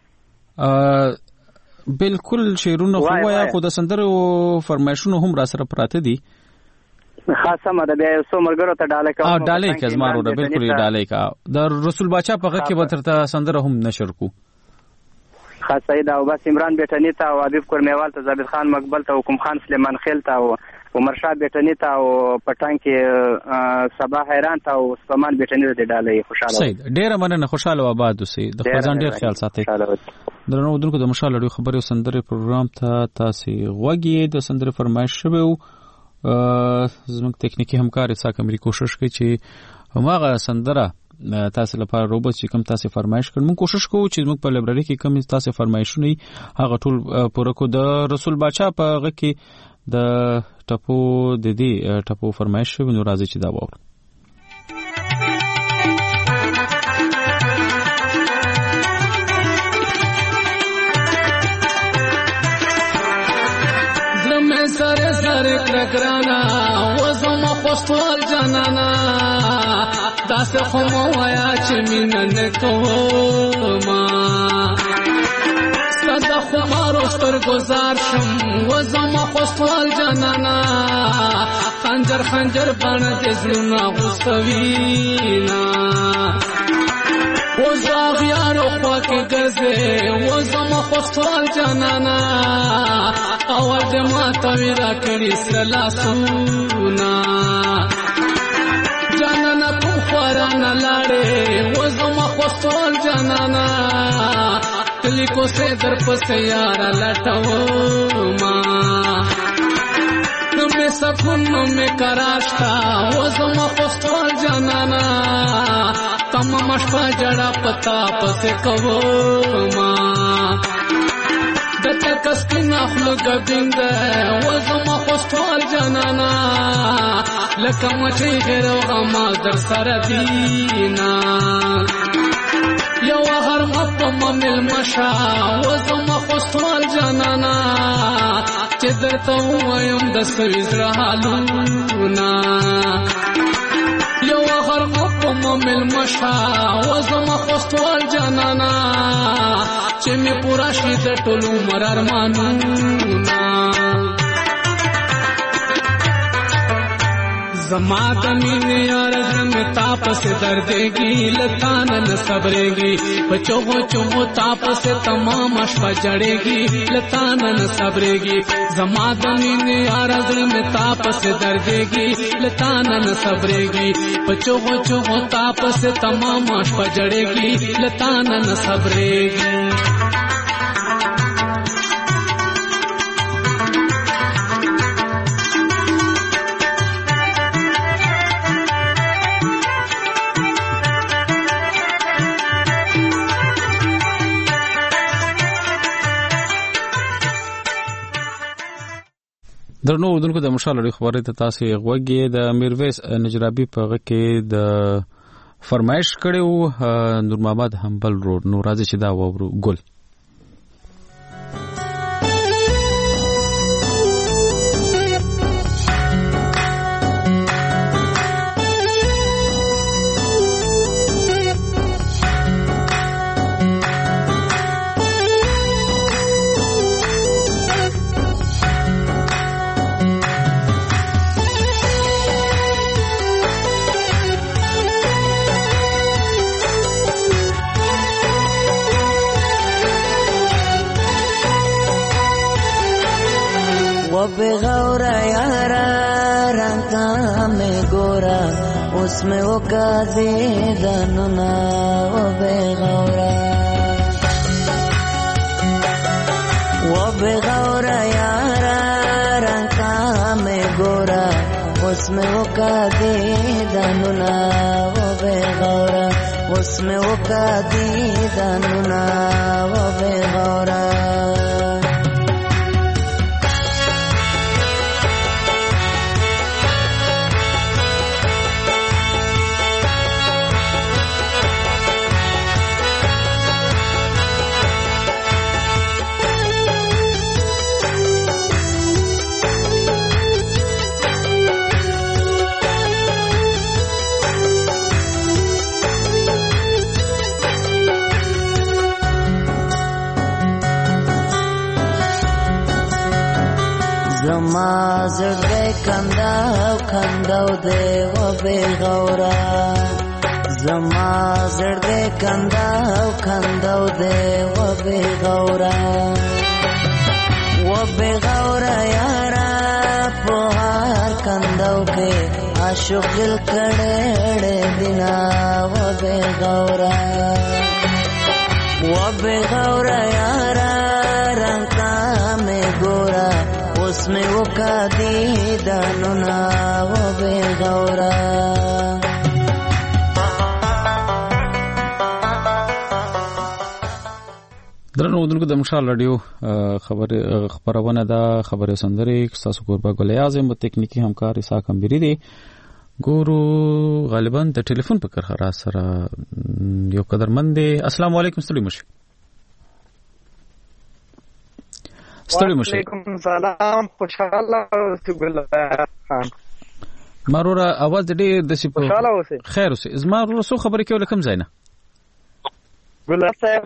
بالکل شعرونه خو یا خو د سندرو فرمایشونو هم را سره پراته دي خاصه مده بیا یو څو مرګرو ته ډالۍ کوم ډالۍ کې زمارو د بالکل ډالۍ کا د رسول بادشاہ په غږ کې به ترته سندره هم نشر کو خاصه دا او بس عمران بیٹنی ته او حبیب کورمیوال ته زابط خان مقبل ته حکم خان سلیمان خیل ته او عمر شاه بیٹنی ته او پټان کې صبا حیران ته او سپمان بیٹنی ته ډالۍ خوشاله صحیح ډیره مننه خوشاله آباد اوسئ د خزان ډیر خیال ساتئ درنو دونکو د مشال لړۍ خبرې او سندرې پروګرام ته تاسو غوږی د سندرې فرمایش شوو زموږ تکنیکی همکار اساک امری کوشش کوي چې هماغه سندره تاسو لپاره روبوت چې کوم تاسو فرمایش کړئ موږ کوشش کوو چې موږ په لایبرری کې کوم تاسو فرمایشونه هغه ټول پوره کو د رسول بادشاہ په هغه کې د ټپو د دې ټپو فرمایش شوی نو راځي چې دا وره سره کرکرانا وزم خوستوال جانانا داس خو مو وایا چې مين نه کوما صدا خو مارو ستر گزار شم وزم خوستوال جانانا خنجر باندې زړه غوستوینا وزاغ یارو خوا کې ګرځې وزم خوستوال جانانا اول د ماتوي را کړی سلا سونا جانانا په خورانه لاړې وزم خوستوال جانانا کلی کو سه در پسې یار لټو ما نو مې سکون نو مې کراشتا وزم خوستوال جانانا تمام شپه جړه پتا پسې کوو ما دته کسکین اخلو ګبیند وزم خوستوال جانانا لکه مچې غیر او غما در سره دینا یو هر مپم مل مشا وزم خوستوال جانانا چې درته وایم د سوي زړه حالونه یو هر مپم مل مشا وزم خوستوال جانانا چې می پورا شي د ټولو مر ارمانونه زما د مینې یار زم تاپس دردېږي لتان نه صبرېږي بچو چو تاپس تمام شپه جړېږي لتان نه صبرېږي زما د مینې یار زم تاپس دردېږي لتان نه صبرېږي بچو چو تاپس تمام شپه جړېږي لتان نه صبرېږي درنو اردوونکو د مشال لړۍ خبرې ته تاسو غوږی د میرویس نجرابي په غږ کې د فرمایش کړو نور محمد همبل روډ نو راځي چې دا وورو ګل ګورا اوس مې وکړې دنونه و بغورا و بغورا یارا رنگا مې ګورا اوس مې وکړې دنونه و بغورا اوس مې وکړې دنونه و بغورا زما زړه کنداو کنداو دی و بغورا زما زړه کنداو کنداو دی و بغورا یارا په هر کنداو کې عاشق دل کړه دینا و بغورا یارا رنگا مې ګورا اوس مې وکړې دنونه و بغورا درنو ودونکو د مشال رادیو خبرونه ده خبره سندري تاسو کوربه ګل اعظم او تکنیکی همکار اسحاق امبری دي ګورو غالبا د ټلیفون په کرخه سره یو قدرمن دي السلام علیکم ستړي مشه وعلیکم سلام خوشاله اوسې ګل خان مارورا आवाज دې د سی خوشاله اوسې خیر اوسې زما رسو خبرې کوي لکم زینا ګل صاحب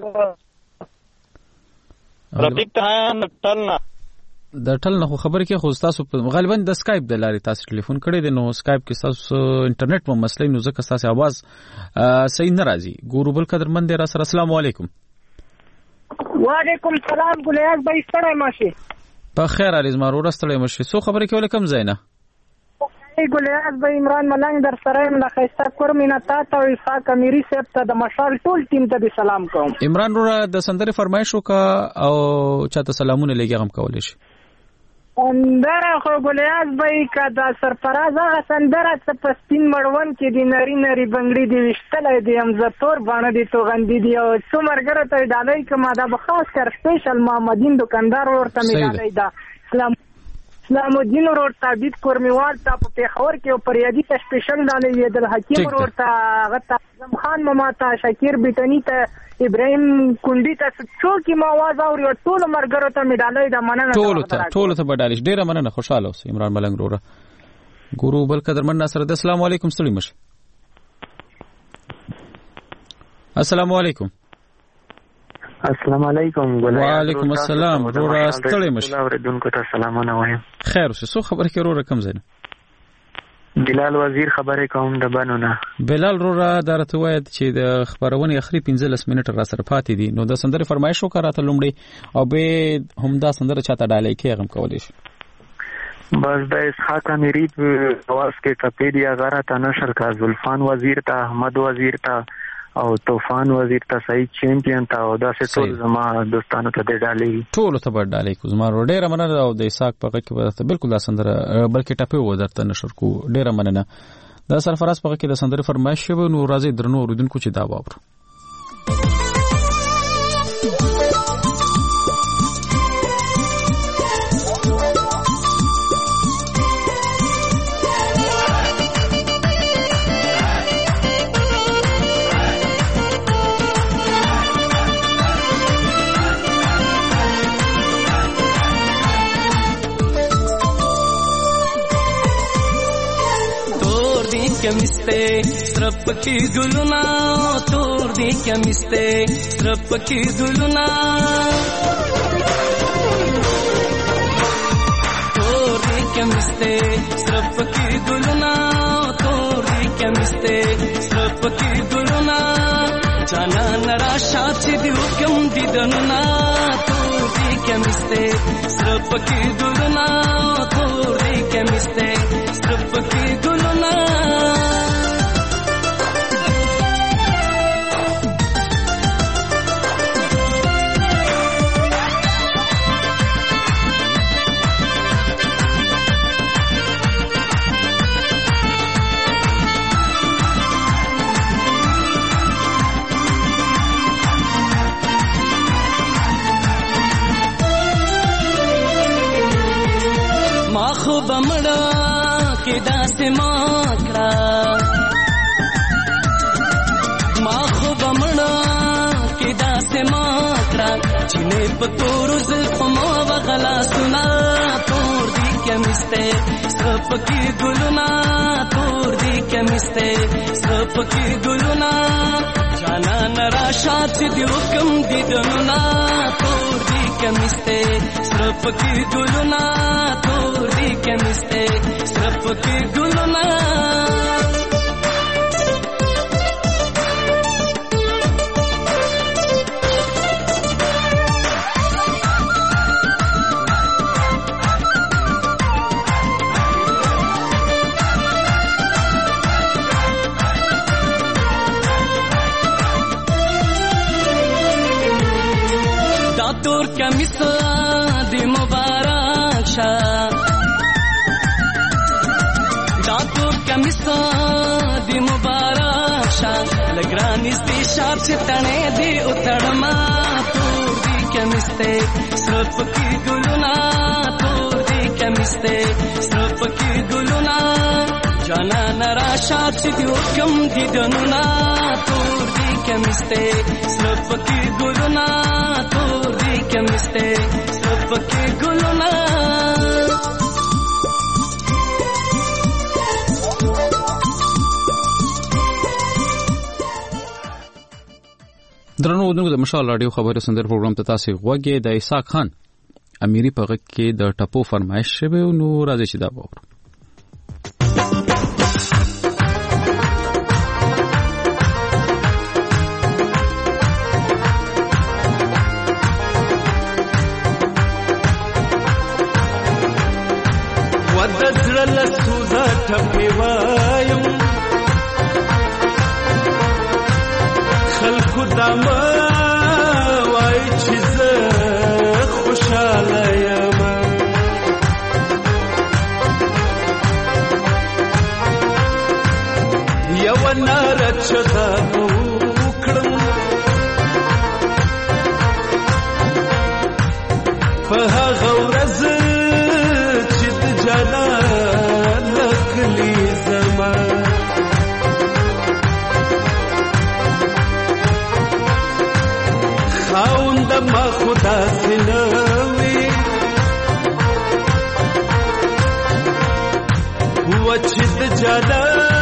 رفیق ته نټلنا د ټلنه خو خبرې کې خو تاسو غالبا د سکایپ د لارې تاسو ټلیفون کړی دی نو سکایپ کې تاسو انټرنیټ په مسلې نو ځکه تاسو आवाज صحیح نه راځي ګورو بل قدرمن دی را سره السلام علیکم وعلیکم سلام ګلیاز بای ستړی ماشي په خیر علی زما ورو ستړی ماشي سو خبرې کوي لکم زینا ګلیاز بای عمران ملنګ در سره مله خیسته کورمینا تا ته اسحاق امیری صاحب ته د مشال ټول ټیم ته سلام کوم عمران ورو د سندره فرمایش وکا او چاته سلامونه لګي غم کولې شي سندره خو ګلیاز بای کدا سرفراز هغه سندره څه پستین مړون کې دی نری نری بنگړي دی وشتلې دی هم زتور باندې دی تو غندې دی او څومره ته ډالۍ کما دا به خاص کر سپیشل محمدین دکاندار ورته می ډالۍ دا اسلام الدین ورته بیت کورمیوال ته په پیښور کې او پریادي ته سپیشل ډالۍ د حکیم ورته غته اعظم خان ماما ته شکیر بیتنی ته ابراهیم کندی ته څوک ما आवाज اوري ټول مرګرو ته میډالۍ د مننه ټول ته بدالش ډیره مننه خوشاله اوسې عمران ملنګ وروره ګورو بل قدرمن ناصر السلام علیکم ستړي مشه السلام علیکم السلام علیکم وعلیکم السلام وروره ستړي مشه اوریدونکو ته سلامونه وایم خیر اوسې سو خبر کې وروره کم زین بلال وزیر خبرې کوم د بنونه بلال وروره درته وایي چې د خبرونه اخري 15 منټه را سره پاتې دي نو د سندره فرمایش وکړه ته لومړی او به همدا سندره چاته ډالۍ کې غم کولې شي بس د اسحاق امیری په आवाज کې کپیډیا غره ته نشر کا زلفان وزیر ته احمد وزیر ته او طوفان وزیر ته سعید چیمپیون ته او دا څه ټول زما دوستانو ته ډالۍ ټول ته ډالۍ کو زما ډیره مننه او د اسحاق په کې بالکل دا سندره بلکې ټاپه و درته نشر کو ډیره مننه دا سرفراز په کې د سندره فرمایش شوی نو راځي درنو اوریدونکو چې دا واورو کمیسته سرپ کی گلونا تور دی کمیسته سرپ کی گلونا تور دی کمیسته سرپ کی گلونا تور دی کمیسته سرپ کی گلونا جانا نرا شاچ دیو کم دی دنونا تور دی کمیسته سرپ کی گلونا تور دی کمیسته سرپ کی گلونا کې داسې ماکړه ما خو بمړه کې داسې ماکړه چې نه په تورو زلفو مو وغلا سنا تور دي کمسته سپکی ګلونا تور دي کمسته سپکی ګلونا جانا نراشا چې دی حکم دي دنونا تور دي کمسته سپکی ګلونا تور دي کمسته سپکی ګلونا تور کمیس دی مبارک شا دا تور کمیس دی مبارک شا لګرانی سپی شاپ سے تنے دی اتړما تور دی کمیس ته سرپ کی ګلونا تور دی کمیس ته سرپ کی ګلونا جانا نراشا چې دی حکم دی دنونا تور دی کمیس ته سرپ کی ګلونا تور دی کمسته سپکه ګلونا درنو ودونکو د مشال رادیو خبري سندر پروګرام ته تاسو غوږی د اسحاق خان اميري په غږ کې د ټپو فرمایش شوی نو راځي چې دا وګورو. لسوزا ټپې وایم خلکو دما وای چې زه خوشاله یم یو نار چدا وکړم په هغه ورځ چې د جانا خاوند ما خدا سنوي وچد جانا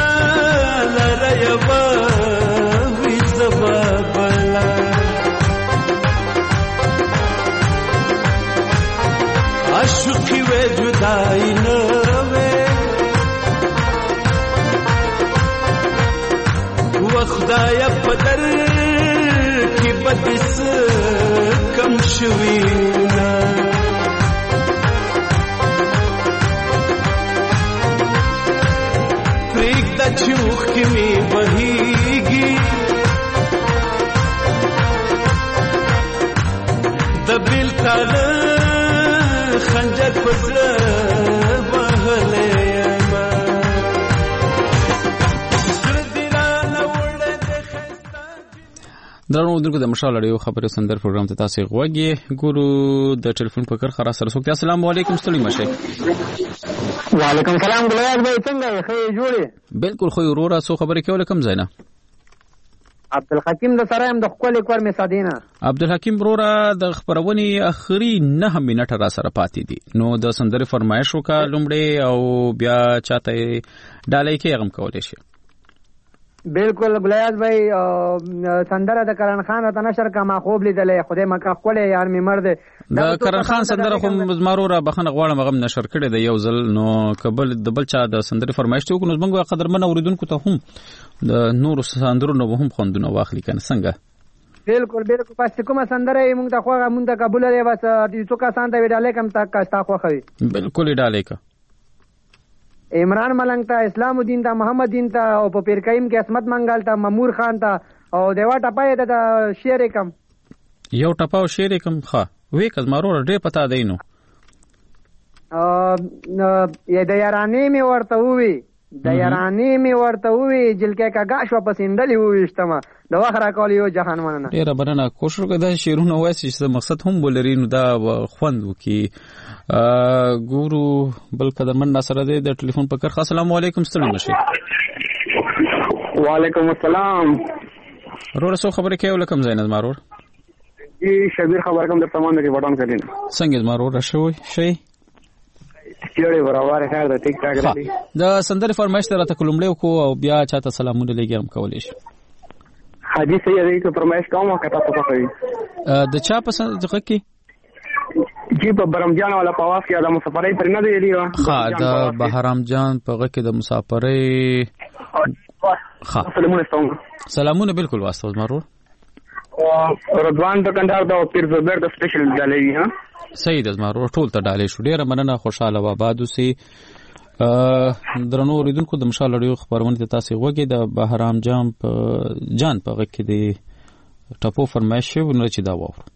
لريبا وي زبابلا عاشقي وجداي نوي وخدايا بدر کی بدس کم شوینا پریک دا چوخ کی می بهیگی دبیل تانا خنجر پزر بہلے درنو ودونکو د مشال رادیو خبري سندر پروګرام ته تاسو غوږی ګورو د ټلیفون په کرخه را سره سوک. السلام علیکم ستړي مشه. وعلیکم السلام ګلایات بھائی څنګه یې خې جوړې بالکل خو ورورا سو خبرې کوله کم زینا عبدالحکیم د سرایم د خپل کور می سادینا عبدالحکیم ورورا د خبرونی اخري 9 منټه را سره پاتې دي نو د سندري فرمایش وکړه لومړی او بیا چاته ډالۍ کې غم کولې شي. بالکل ګلیاز بھائی سندره د کرن خان ته نشر کا ما خوب لیدلې خدای مکه خپل یار می مرده د کرن خان سندره خو مزمارو را بخنه غواړم غم نشر کړي د یو ځل نو قبل د بل چا د سندره فرمایش ته کو نو زمنګ قدرمن اوریدونکو ته هم د نور سندرونو هم خوندونه واخلي کنه څنګه. بالکل بالکل پس کومه سندره مونږ ته خوغه مونږ ته قبول دی بس څوک سان ته ویډاله کم تک کا خوخوي بالکل ډاله کا عمران ملنګ ته اسلام الدین ته محمد دین ته او په پیر کیم کې اسمت منګال ته مامور خان ته او دیوا ټپای ته شعر کم یو ټپاو شعر کم ښه وې کزمارو ډېر پتا دینو د یارانې می ورته وی د یارانې می ورته وی جلکه کاګه شو پسندلې وېشتما د وخت راکول یو جهان مننه ډیر مننه کوشش وکړه د شیرونه وایي چې مقصد هم ولري نو دا خوند وکي ګورو بل قدرمن ناصر دی د ټلیفون په کرخه السلام علیکم ستړي مشه وعلیکم السلام رور سو خبرې کوي لکم زینت مارور جی شبیر خبر کوم د تمام کې وټان کړي څنګه مارور شوی شي چیرې برابر خیر ده ټیک ټاک دی د سندره فرمایش تر ته کلمړې کو او بیا چاته سلامونه لګیم کولې شي حاجی سید دی کو فرمایش کوم کته په کوي د چا پسند ځکه کې جی په برمجان والا پواس کې د مسافرۍ پر نه دی لیوا ها د بهرام جان په غکه د مسافرۍ سلامونه بالکل واسطه مارور رضوان دکاندار دا پیر زبر د سپیشل ډالې ها سید مارور ټول ته ډالې شو ډیره مننه خوشاله و آبادو سي درنو ریدونکو د مشال لړیو خبرونه ته تاسو وګورئ د بهرام جان په غکه د ټاپو فرمایش ونه چې دا وره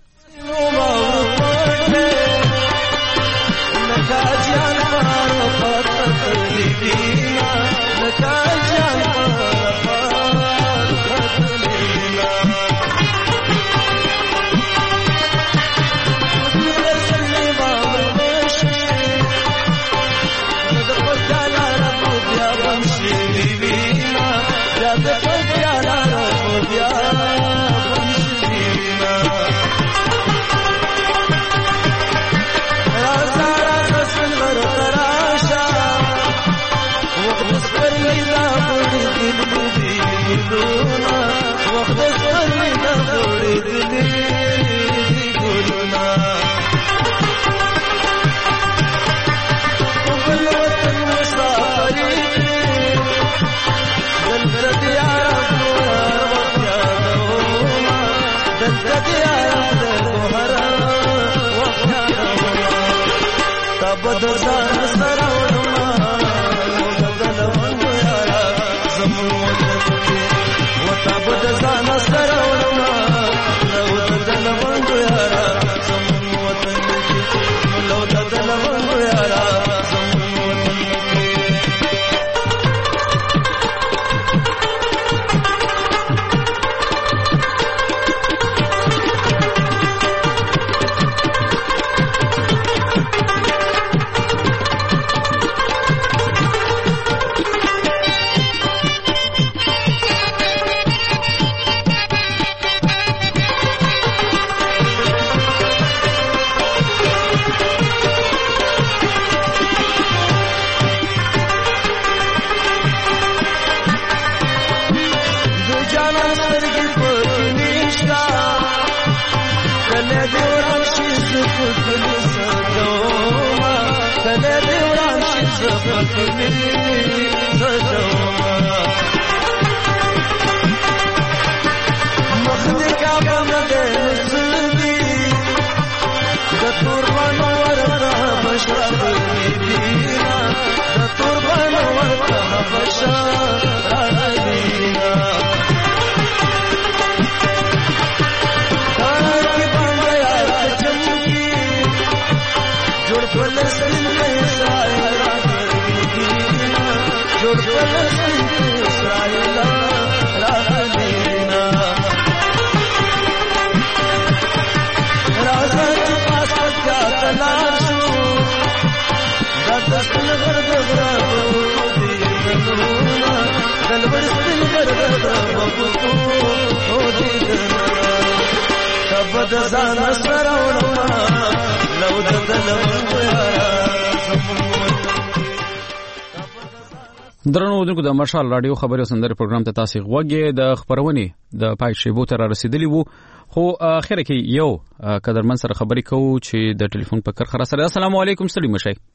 درنو دغه د مشال رادیو خبري سندره پروګرام ته تاسو غوږی د خبرونه د پای شیبو تر رسیدلی وو خو اخر کې یو قدرمن سره خبري کوو چې د ټلیفون په کر خره سره السلام علیکم ستړي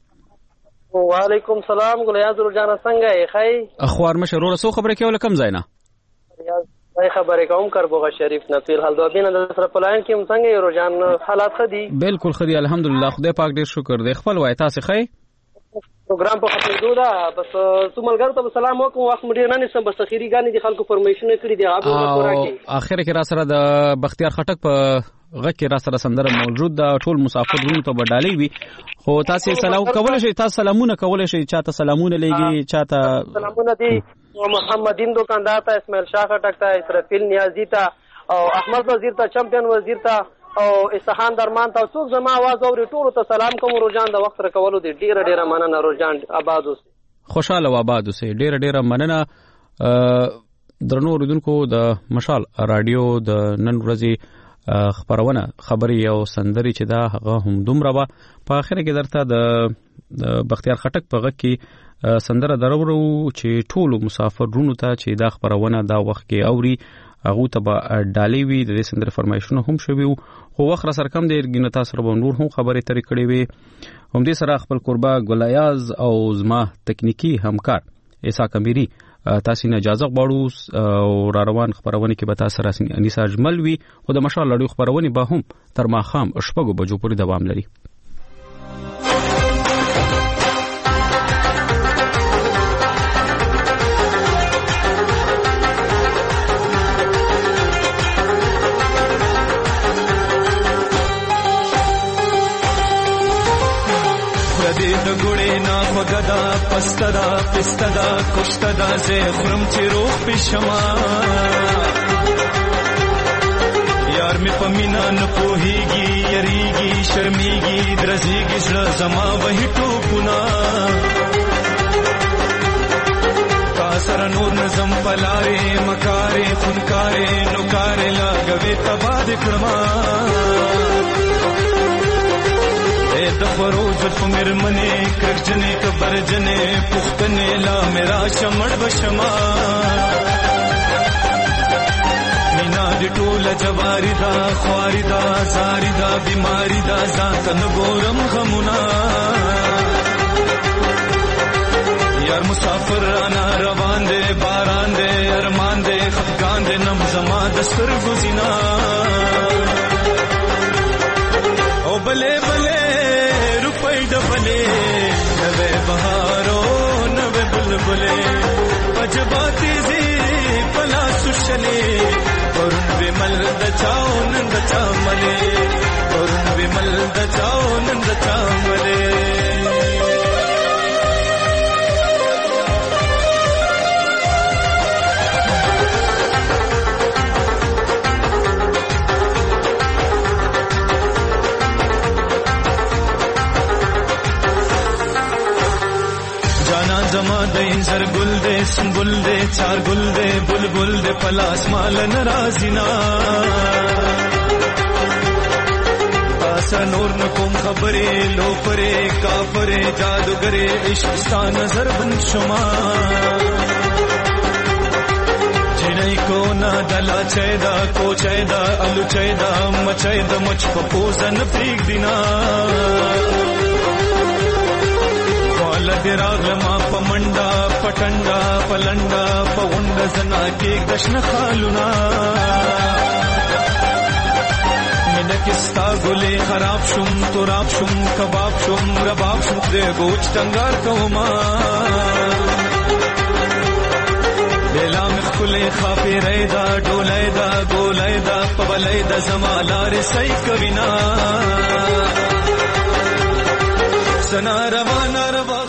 مشي وعلیکم السلام ګلیاز رجانا څنګه یې خی اخبار مشه رو سو خبري کوي لکم زینا ریاض خبرې کوم کربوغه شریف نصیر حل دوبینه د سره پلاین کې څنګه یې رجان حالات خدي بالکل خدي الحمدلله خدای پاک ډیر شکر دی خپل وای تاسو خی پروګرام په خپل دا بس څومره ته سلام وکم وخت مډیر نه نسم بس اخیری غانې د خلکو پرمیشن کړی دی او اخر کې را سره د بختیار خټک په غکه را سره سندره موجود ده ټول مسافرونو ته بدالي وي خو تاسو سلام کول شي تاسو سلامونه کول شي چاته سلامونه لګي چاته سلامونه دي محمدین دکاندار ته اسماعیل شاه خټک ته اسرافیل نیازی ته او احمد وزیر ته چمپیون وزیر ته او اسحان درمان ته څوک زما आवाज اوري ټول ته سلام کوم روزان د وخت راکولو دي ډیره مننه روزان آباد اوسه خوشاله و آباد اوسه ډیره مننه درنو اوریدونکو د مشال رادیو د نن ورځې خبرونه خبري او سندري چې دا هغه هم دومره به په اخر کې درته د بختیار خټک په غږ کې سندره درورو چې ټول مسافرونو ته چې دا خبرونه دا وخت کې اوري هغه ته به ډالي وي د دې سندره فرمایشونه هم شوي خو وخت را سره کم دی ګینه تاسو سره نور هم خبرې ترې کړې وي هم دې سره خپل قربا ګلیاز او زما تکنیکی همکار ایسا کمیری تاسو نه اجازه غواړو او را روان خبرونه کې به تاسو سره انیسا اجمل وي او د مشال لړیو خبرونه به هم تر ماخام شپږو بجو پورې دوام لري د ګړې نا وګدا پستدا پستدا کوشتدا زه خرم چې روح پښما یار می پمینا نه پوهیږي یریږي شرمېږي درځيږي زړه زما وਹੀ ټوپنا کا سره نور نظم پلاره مکارې خونکارې نوکارې لاګوي تباد کړما د فروز فمر منی کرجنه کبرجنه پختنه لا میرا شمړ بشما مینا د ټول جواری دا خواری دا زاری دا بیماری دا ځان ته ګورم غمونا یار مسافر انا روان دے باران دے ارمان دے خفقان دے نم زما دستر گزینا او بلے بلے डबले नवे बहारो नवे बुलबुले अजबाती जी पला सुशले वरुण विमल दचाओ नंद चामले वरुण विमल दचाओ नंद चामले जमा दे इंजर गुल दे सुंबुल दे चार गुल दे बुलबुल दे पलास माल नाराजिना आसा नूर न कोम खबरे लो परे काफरे जादूगरे इश्क सा नजर बन शुमा जिनई को ना दला चैदा को चैदा अलू चैदा मचैदा मुझको पोजन प्रीक दिना लदिरागलमा पमंडा पटंडा पलंडा पवंड जना के दशन खालुना मिनकिस्ता गुले खराब शुम तुराब शुम कबाब शुम रबाब शुम दे गोच टंगार कौमा लेला मिखुले खाफे रैदा डोलैदा गोलैदा पवलैदा जमालार सई कविना सना रवाना रवा